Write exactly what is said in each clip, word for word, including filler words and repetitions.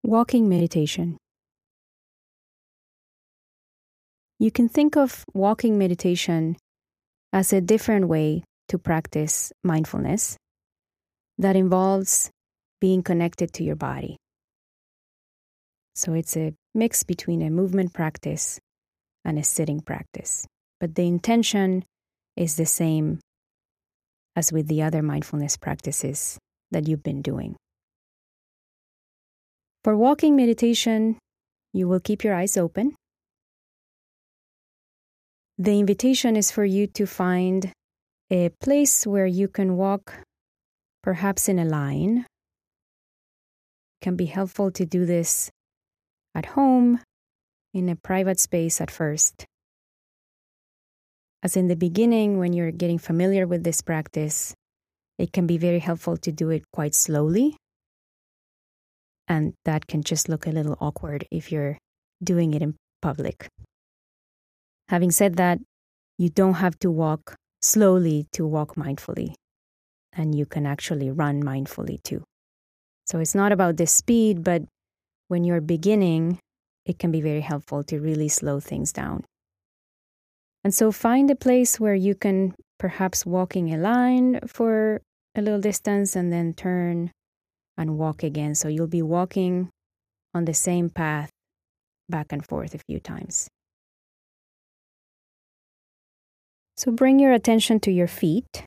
Walking meditation. You can think of walking meditation as a different way to practice mindfulness that involves being connected to your body. So it's a mix between a movement practice and a sitting practice. But the intention is the same as with the other mindfulness practices that you've been doing. For walking meditation, you will keep your eyes open. The invitation is for you to find a place where you can walk, perhaps in a line. It can be helpful to do this at home, in a private space at first. As in the beginning, when you're getting familiar with this practice, it can be very helpful to do it quite slowly. And that can just look a little awkward if you're doing it in public. Having said that, you don't have to walk slowly to walk mindfully. And you can actually run mindfully too. So it's not about the speed, but when you're beginning, it can be very helpful to really slow things down. And so find a place where you can perhaps walking a line for a little distance and then turn and walk again. So you'll be walking on the same path back and forth a few times. So bring your attention to your feet.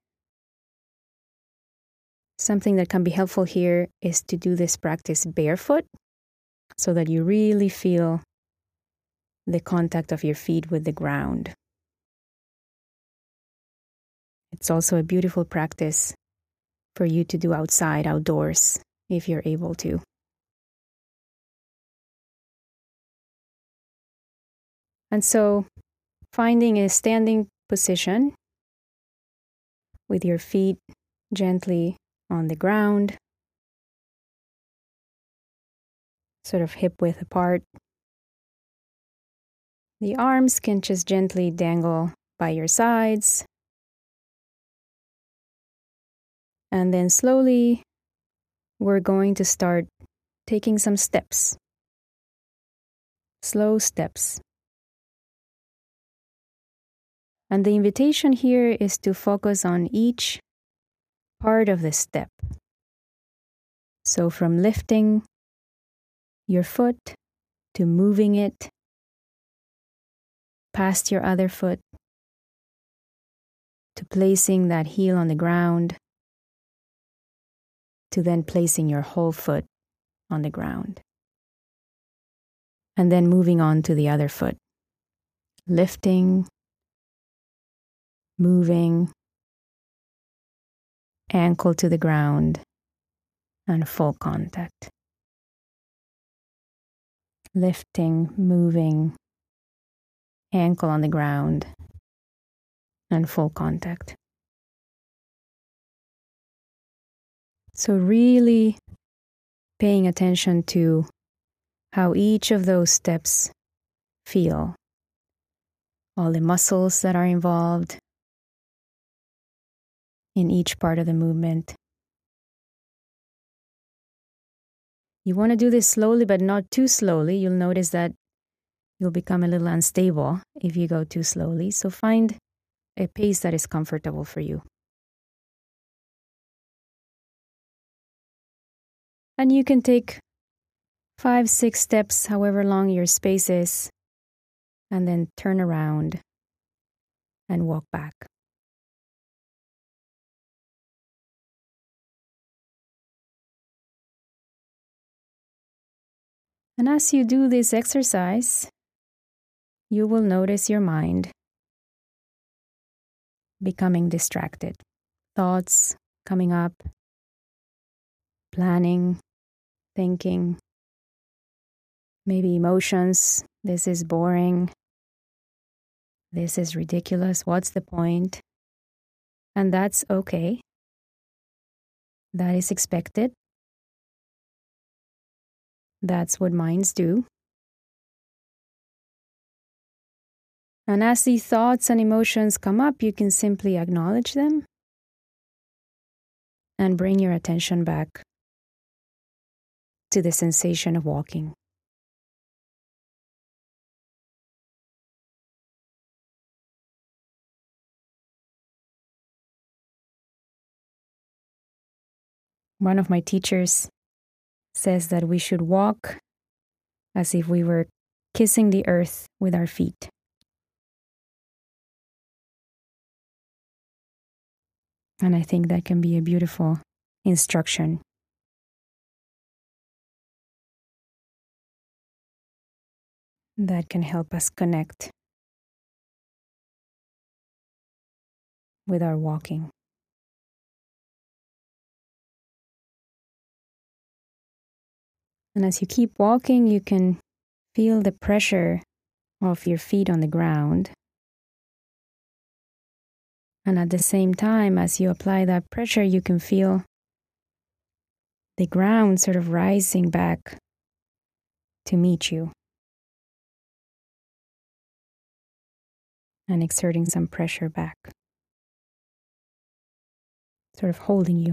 Something that can be helpful here is to do this practice barefoot so that you really feel the contact of your feet with the ground. It's also a beautiful practice for you to do outside, outdoors, if you're able to. And so, finding a standing position with your feet gently on the ground, sort of hip width apart. The arms can just gently dangle by your sides. And then slowly, we're going to start taking some steps. Slow steps. And the invitation here is to focus on each part of the step. So from lifting your foot to moving it past your other foot to placing that heel on the ground to then placing your whole foot on the ground. And then moving on to the other foot. Lifting, moving, ankle to the ground, and full contact. Lifting, moving, ankle on the ground, and full contact. So really paying attention to how each of those steps feel. All the muscles that are involved in each part of the movement. You want to do this slowly, but not too slowly. You'll notice that you'll become a little unstable if you go too slowly. So find a pace that is comfortable for you. And you can take five, six steps, however long your space is, and then turn around and walk back. And as you do this exercise, you will notice your mind becoming distracted. Thoughts coming up, planning, thinking, maybe emotions. This is boring. This is ridiculous. What's the point? And that's okay. That is expected. That's what minds do. And as the thoughts and emotions come up, you can simply acknowledge them and bring your attention back to the sensation of walking. One of my teachers says that we should walk as if we were kissing the earth with our feet. And I think that can be a beautiful instruction. That can help us connect with our walking. And as you keep walking, you can feel the pressure of your feet on the ground. And at the same time, as you apply that pressure, you can feel the ground sort of rising back to meet you and exerting some pressure back, sort of holding you.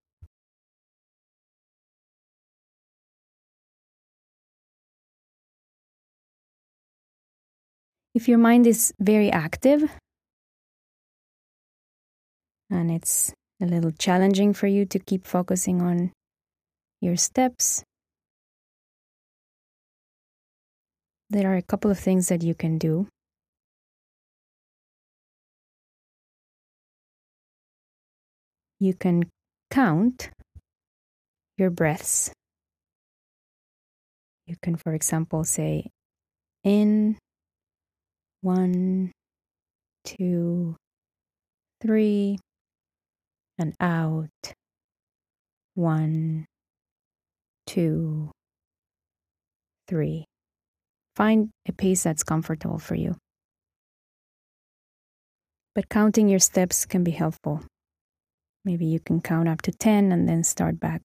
If your mind is very active and it's a little challenging for you to keep focusing on your steps, there are a couple of things that you can do. You can count your breaths. You can, for example, say in, one, two, three, and out, one, two, three. Find a pace that's comfortable for you. But counting your steps can be helpful. Maybe you can count up to ten and then start back.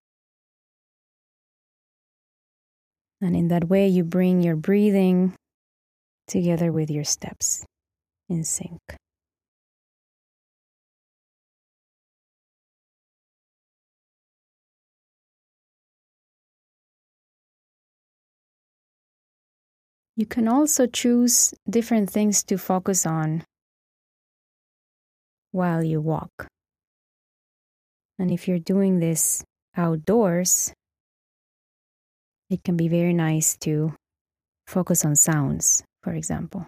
And in that way, you bring your breathing together with your steps in sync. You can also choose different things to focus on while you walk. And if you're doing this outdoors, it can be very nice to focus on sounds, for example.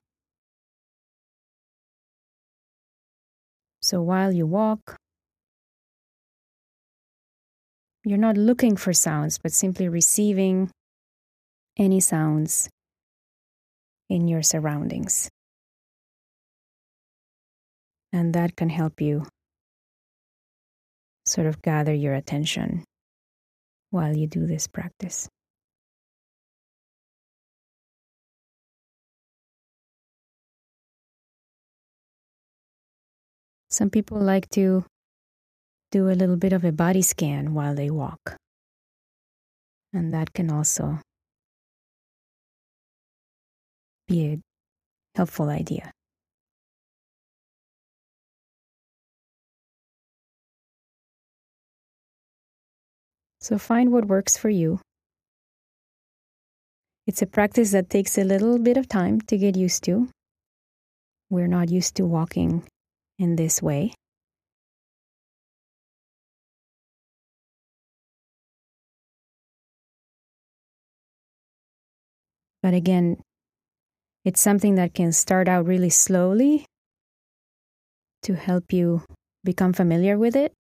So while you walk, you're not looking for sounds, but simply receiving any sounds in your surroundings. And that can help you sort of gather your attention while you do this practice. Some people like to do a little bit of a body scan while they walk. And that can also be a helpful idea. So find what works for you. It's a practice that takes a little bit of time to get used to. We're not used to walking in this way. But again, it's something that can start out really slowly to help you become familiar with it.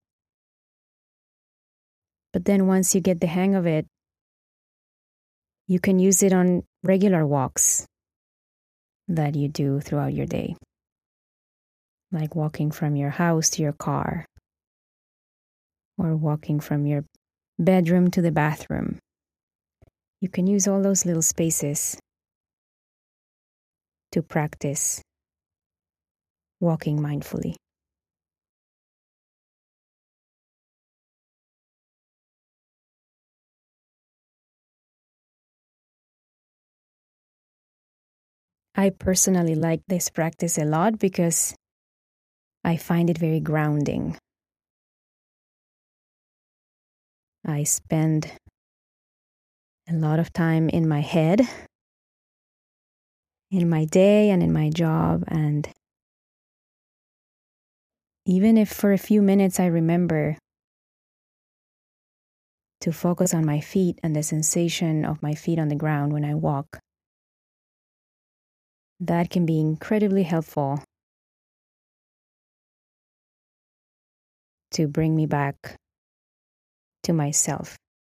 But then once you get the hang of it, you can use it on regular walks that you do throughout your day. Like walking from your house to your car, or walking from your bedroom to the bathroom. You can use all those little spaces to practice walking mindfully. I personally like this practice a lot because I find it very grounding. I spend a lot of time in my head, in my day and in my job. And even if for a few minutes I remember to focus on my feet and the sensation of my feet on the ground when I walk, that can be incredibly helpful to bring me back to myself,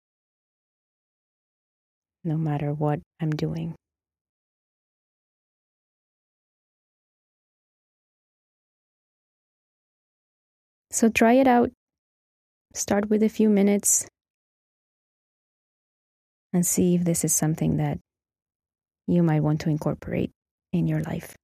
no matter what I'm doing. So try it out. Start with a few minutes and see if this is something that you might want to incorporate in your life.